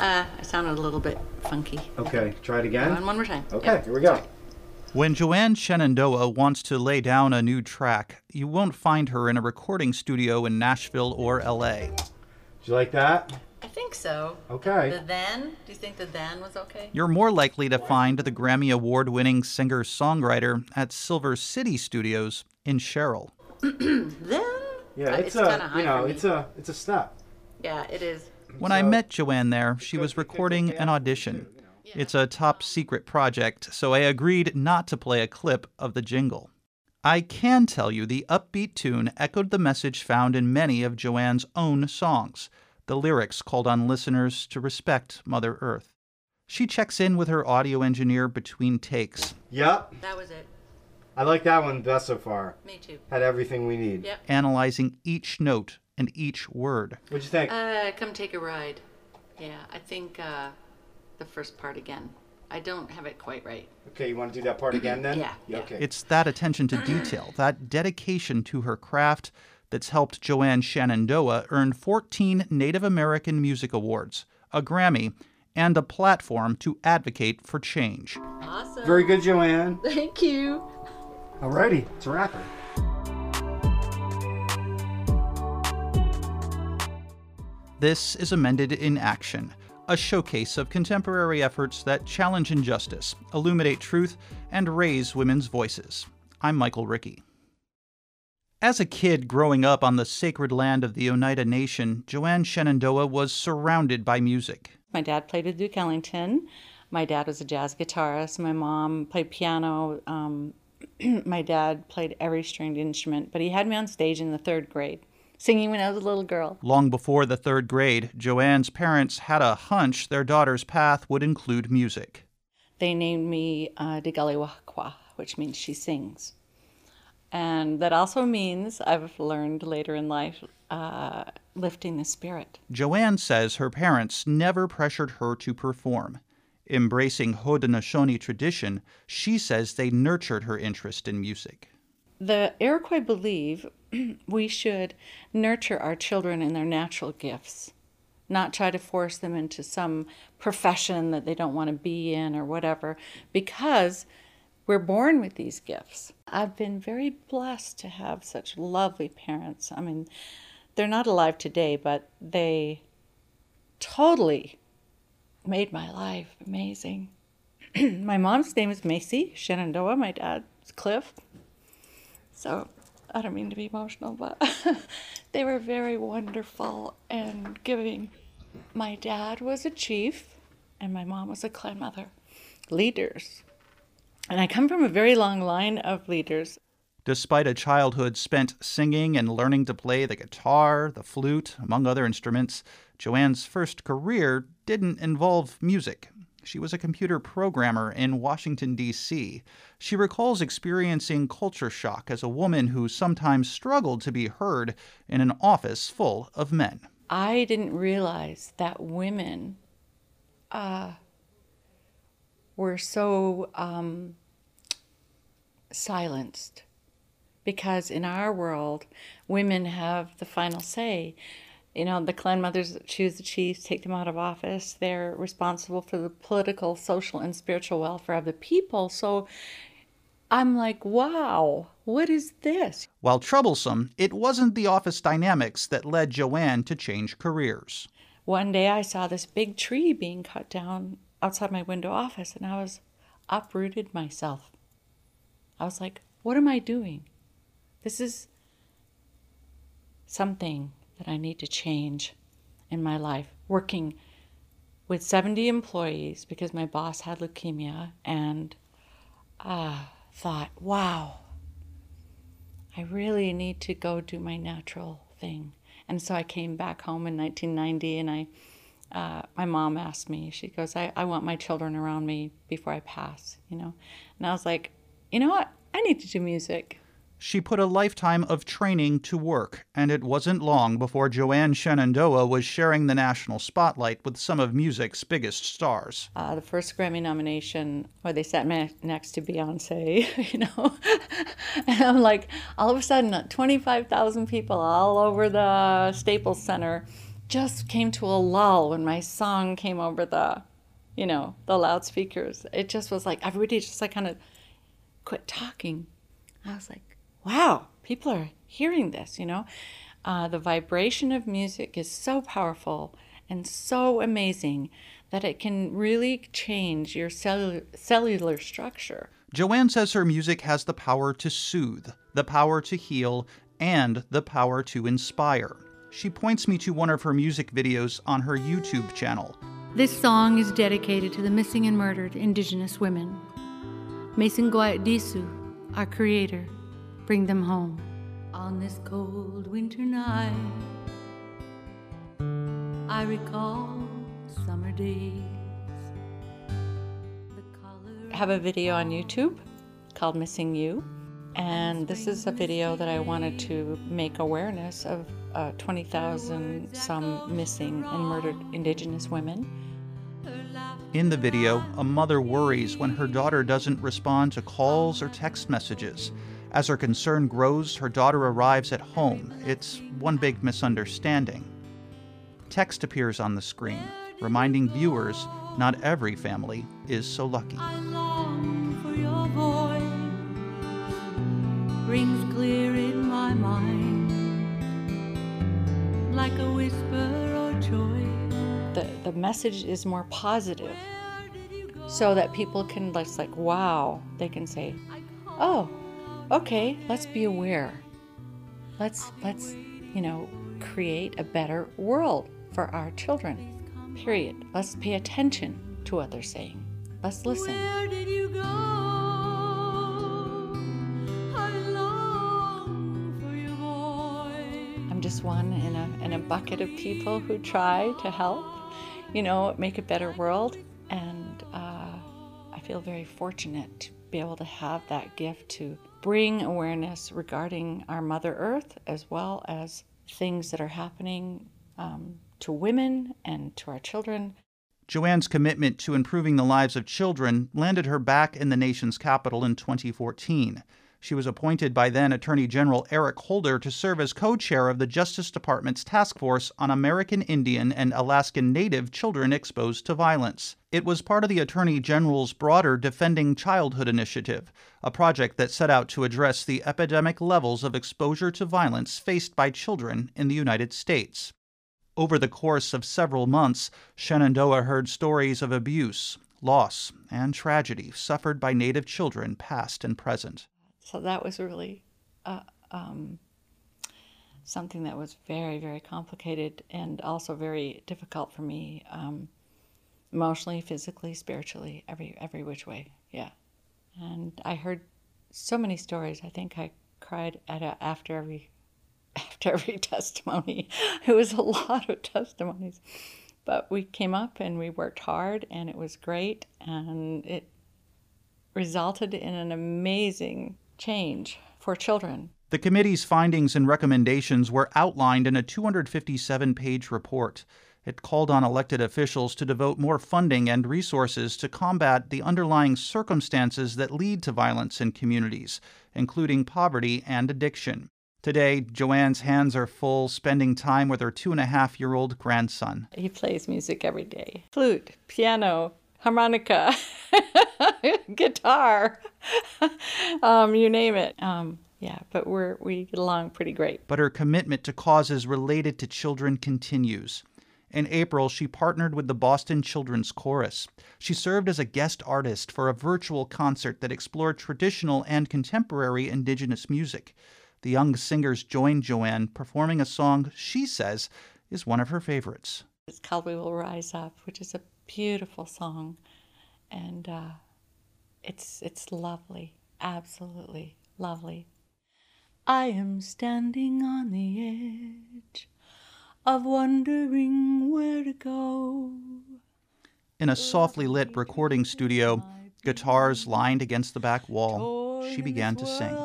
I sounded a little bit funky. Okay, try it again. One more time. Okay, here we go. When Joanne Shenandoah wants to lay down a new track, you won't find her in a recording studio in Nashville or L.A. Did you like that? I think so. Okay. The then? Do you think the then was okay? You're more likely to find the Grammy Award-winning singer-songwriter at Silver City Studios in Sherrill. Then? Yeah, it's kind of high for me. it's a step. Yeah, it is. When I met Joanne there, she was recording an audition. It's a top-secret project, so I agreed not to play a clip of the jingle. I can tell you the upbeat tune echoed the message found in many of Joanne's own songs. The lyrics called on listeners to respect Mother Earth. She checks in with her audio engineer between takes. Yep. That was it. I like that one best so far. Me too. Had everything we need. Yep. Analyzing each note and each word. What'd you think? Come take a ride. Yeah, I think the first part again. I don't have it quite right. Okay, you want to do that part again then? Yeah. Okay. It's that attention to detail, that dedication to her craft that's helped Joanne Shenandoah earn 14 Native American Music Awards, a Grammy, and a platform to advocate for change. Awesome. Very good, Joanne. Thank you. Alrighty, it's a wrapper. This is Amended in Action, a showcase of contemporary efforts that challenge injustice, illuminate truth, and raise women's voices. I'm Michael Rickey. As a kid growing up on the sacred land of the Oneida Nation, Joanne Shenandoah was surrounded by music. My dad played with Duke Ellington. My dad was a jazz guitarist. My mom played piano. My dad played every stringed instrument, but he had me on stage in the 3rd grade, singing when I was a little girl. Long before the 3rd grade, Joanne's parents had a hunch their daughter's path would include music. They named me Digaliwakwa, which means she sings. And that also means, I've learned later in life, lifting the spirit. Joanne says her parents never pressured her to perform. Embracing Haudenosaunee tradition, she says they nurtured her interest in music. The Iroquois believe we should nurture our children in their natural gifts, not try to force them into some profession that they don't want to be in or whatever, because we're born with these gifts. I've been very blessed to have such lovely parents. I mean, they're not alive today, but they totally made my life amazing. My mom's name is Macy Shenandoah. My dad's Cliff. So I don't mean to be emotional, but they were very wonderful and giving. My dad was a chief, and my mom was a clan mother. Leaders. And I come from a very long line of leaders. Despite a childhood spent singing and learning to play the guitar, the flute, among other instruments, Joanne's first career didn't involve music. She was a computer programmer in Washington, D.C. She recalls experiencing culture shock as a woman who sometimes struggled to be heard in an office full of men. I didn't realize that women were so silenced, because in our world, women have the final say. You know, the clan mothers choose the chiefs, take them out of office. They're responsible for the political, social, and spiritual welfare of the people. So I'm like, wow, what is this? While troublesome, it wasn't the office dynamics that led Joanne to change careers. One day I saw this big tree being cut down outside my window office, and I was uprooted myself. I was like, what am I doing? This is something that I need to change in my life. Working with 70 employees because my boss had leukemia, and thought, wow, I really need to go do my natural thing. And so I came back home in 1990, and my mom asked me, she goes, I want my children around me before I pass, you know? And I was like, you know what? I need to do music. She put a lifetime of training to work, and it wasn't long before Joanne Shenandoah was sharing the national spotlight with some of music's biggest stars. The first Grammy nomination, where they sat me next to Beyonce, you know, and I'm like, all of a sudden, 25,000 people all over the Staples Center just came to a lull when my song came over the loudspeakers. It just was like everybody just like kind of quit talking. I was like, wow, people are hearing this, The vibration of music is so powerful and so amazing that it can really change your cellular structure. Joanne says her music has the power to soothe, the power to heal, and the power to inspire. She points me to one of her music videos on her YouTube channel. This song is dedicated to the missing and murdered Indigenous women. Mason Gwait Disu, our creator, bring them home. On this cold winter night, I recall summer days. I have a video on YouTube called Missing You, and this is a video that I wanted to make awareness of 20,000 some missing and murdered Indigenous women. In the video, a mother worries when her daughter doesn't respond to calls or text messages. As her concern grows, her daughter arrives at home. It's one big misunderstanding. Text appears on the screen, reminding viewers not every family is so lucky. I long for your voice, rings clear in my mind, like a whisper or joy. The message is more positive, so that people can just like, wow, they can say, oh, okay, let's be aware. Let's create a better world for our children. Period. Let's pay attention to what they're saying. Let's listen. Where did you go? I long for your voice. I'm just one in a bucket of people who try to help, make a better world. And I feel very fortunate to be able to have that gift to bring awareness regarding our Mother Earth, as well as things that are happening to women and to our children. Joanne's commitment to improving the lives of children landed her back in the nation's capital in 2014. She was appointed by then Attorney General Eric Holder to serve as co-chair of the Justice Department's task force on American Indian and Alaskan Native children exposed to violence. It was part of the Attorney General's broader Defending Childhood initiative, a project that set out to address the epidemic levels of exposure to violence faced by children in the United States. Over the course of several months, Shenandoah heard stories of abuse, loss, and tragedy suffered by Native children past and present. So that was really something that was very, very complicated and also very difficult for me, emotionally, physically, spiritually, every which way, yeah. And I heard so many stories. I think I cried after every testimony. It was a lot of testimonies. But we came up and we worked hard, and it was great, and it resulted in an amazing change for children. The committee's findings and recommendations were outlined in a 257-page report. It called on elected officials to devote more funding and resources to combat the underlying circumstances that lead to violence in communities, including poverty and addiction. Today, Joanne's hands are full spending time with her 2.5-year-old grandson. He plays music every day. Flute, piano, harmonica, guitar, you name it. But we get along pretty great. But her commitment to causes related to children continues. In April, she partnered with the Boston Children's Chorus. She served as a guest artist for a virtual concert that explored traditional and contemporary Indigenous music. The young singers joined Joanne, performing a song she says is one of her favorites. It's called We Will Rise Up, which is a beautiful song. And it's lovely, absolutely lovely. I am standing on the edge of wondering where to go. In a softly lit recording studio, guitars lined against the back wall, she began to sing.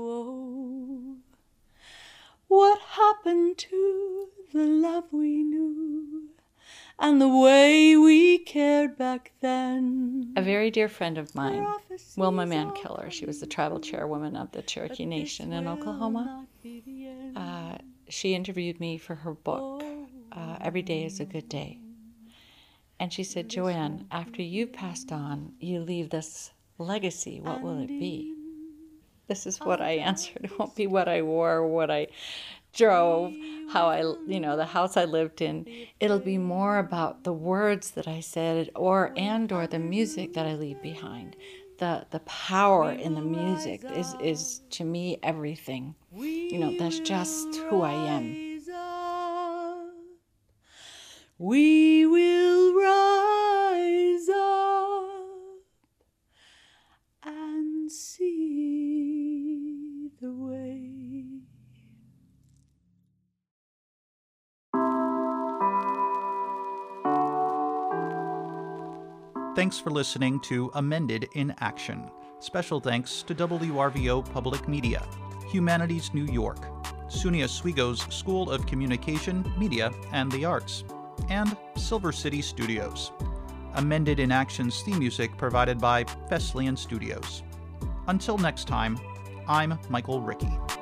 What happened to the love we knew and the way we cared back then? A very dear friend of mine, Wilma Mankiller, she was the tribal chairwoman of the Cherokee Nation in Oklahoma. She interviewed me for her book, every day is a good day. And she said, Joanne, after you've passed on, you leave this legacy. What will it be? This is what I answered. It won't be what I wore, what I drove, the house I lived in. It'll be more about the words that I said or the music that I leave behind. The power in the music is to me everything. That's just who I am. We will rise up and see the way. Thanks for listening to Amended in Action. Special thanks to WRVO Public Media, Humanities New York, Sunia Swigo's School of Communication, Media, and the Arts, and Silver City Studios. Amended in Action's theme music provided by Fesleyan Studios. Until next time, I'm Michael Rickey.